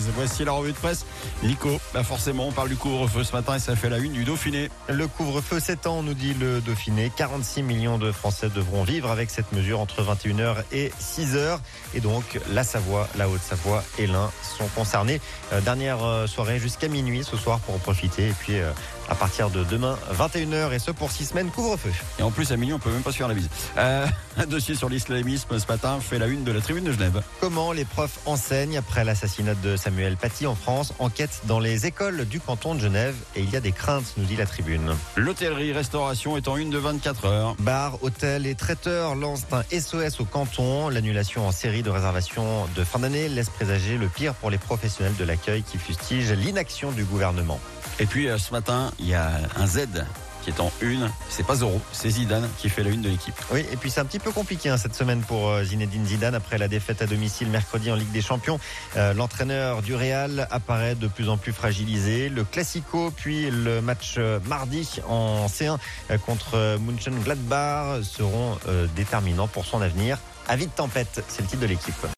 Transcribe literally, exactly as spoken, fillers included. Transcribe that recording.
Voici la revue de presse. Nico, bah forcément, on parle du couvre-feu ce matin et ça fait la une du Dauphiné. Le couvre-feu s'étend, nous dit le Dauphiné. quarante-six millions de Français devront vivre avec cette mesure entre vingt et une heures et six heures. Et donc, la Savoie, la Haute-Savoie et l'Ain sont concernés. Euh, dernière euh, soirée jusqu'à minuit ce soir pour en profiter. Et puis, euh, à partir de demain, vingt et une heures et ce pour six semaines, couvre-feu. Et en plus, à minuit, on peut même pas se faire la bise. Euh, un dossier sur l'islamisme ce matin fait la une de la Tribune de Genève. Comment les profs enseignent après l'assassinat de Samuel Paty en France? Enquête dans les écoles du canton de Genève. Et il y a des craintes, nous dit la Tribune. L'hôtellerie-restauration est en une de vingt-quatre heures. Bars, hôtels et traiteurs lancent un S O S au canton. L'annulation en série de réservations de fin d'année laisse présager le pire pour les professionnels de l'accueil qui fustigent l'inaction du gouvernement. Et puis euh, ce matin, il y a un Z qui est en une. C'est pas Zoro, c'est Zidane qui fait la une de l'équipe. Oui, et puis c'est un petit peu compliqué hein, cette semaine pour euh, Zinedine Zidane après la défaite à domicile mercredi en Ligue des Champions. Euh, l'entraîneur du Real apparaît de plus en plus fragilisé. Le Classico, puis le match euh, mardi en C un euh, contre euh, Mönchengladbach seront euh, déterminants pour son avenir. Avis de tempête, c'est le titre de l'équipe.